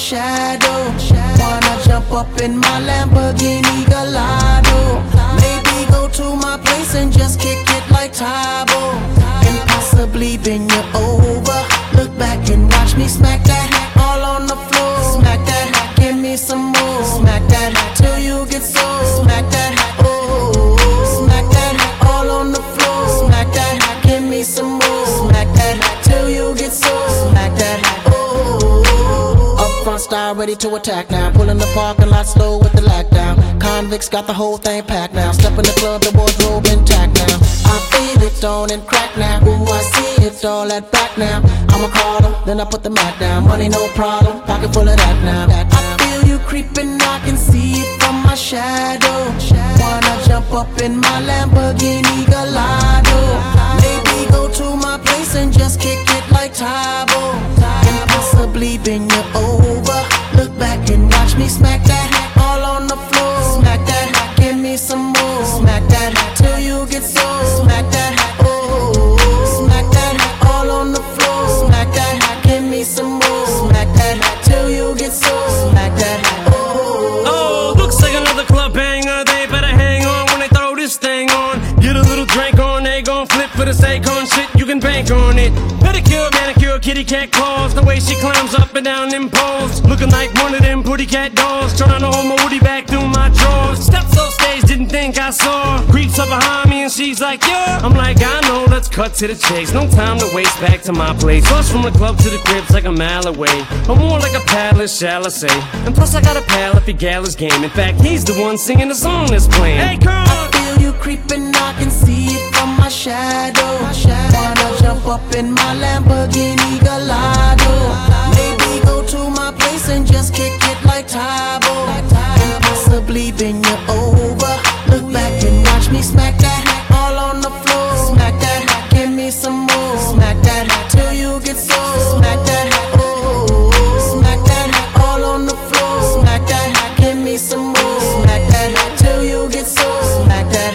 shadow. Wanna jump up in my Lamborghini Gallardo. Maybe go to my place and just kick it like Tybo. And possibly bend you over. Look back and watch me smack that all on the floor. Smack that, give me some more. Smack that till you get sore. Smack that, oh. Smack that all on the floor. Smack that, give me some more. Smack that till you get sore. Smack that, oh. Up front style ready to attack now. Pulling the parking lot slow with the lockdown. Convicts got the whole thing packed now. Step in the club, the wardrobe intact now. I feel it on and crack now. Ooh, I see it all at back now. I'ma call them, then I put the mat down. Money no problem, pocket full of that now. I feel you creeping, I can see it from my shadow. Wanna jump up in my Lamborghini Gallardo. Maybe go to my place and just kick it like Tybo. And possibly bend you over. Look back and watch me smack that all on the floor. Smack that, give me some more. Smack that till you get sore. Smack that, oh. Smack that all on the floor. Smack that, give me some more. Smack that till you get sore. Smack that, oh. Oh, looks like another club banger. They better hang on when they throw this thing on. Get a little drink on, they gon' flip for the Akon shit. You can bank on it. Pedicure, manicure, kitty cat claws. The way she climbs up and down them poles, looking like one of them pretty cat dolls. Trying to hold my woody back through my drawers. Steps off stage, didn't think I saw. Creeps up behind me and she's like, yeah. I'm like, I know, let's cut to the chase. No time to waste, back to my place. Plus from the club to the crib's like a mile away, or more like a palace, shall I say. And plus I got a pal if he gal his game. In fact, he's the one singing the song that's playing. Hey, girl! I feel you creeping, I can see it from my shadow. Wanna jump up in my Lamborghini Gallardo. Maybe go to my place and just kick it like Tybo. And possibly bend you over. Look back and watch me smack that all on the floor. Smack that, give me some more. Smack that till you get sore. Smack that, oh. Smack that all on the floor. Smack that, give me some more. Smack that till you get sore. Smack that,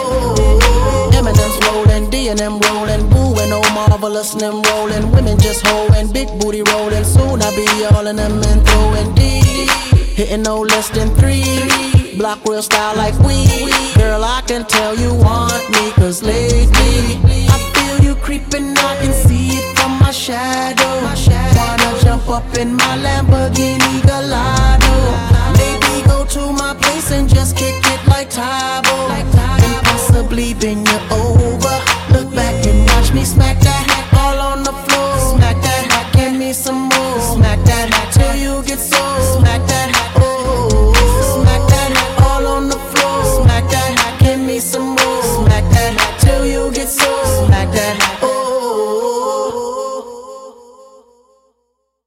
oh. Eminem's rolling, D and M rolling, Boo and oh marvelous and them rolling. Women just hoeing, big booty rolling. Soon I'll be all in them and throwing D. Hitting no less than 3. Block real style like we. Girl, I can tell you want me, cause lately I feel you creeping, I can see it from my shadow. Wanna jump up in my Lamborghini Gallardo. Maybe go to my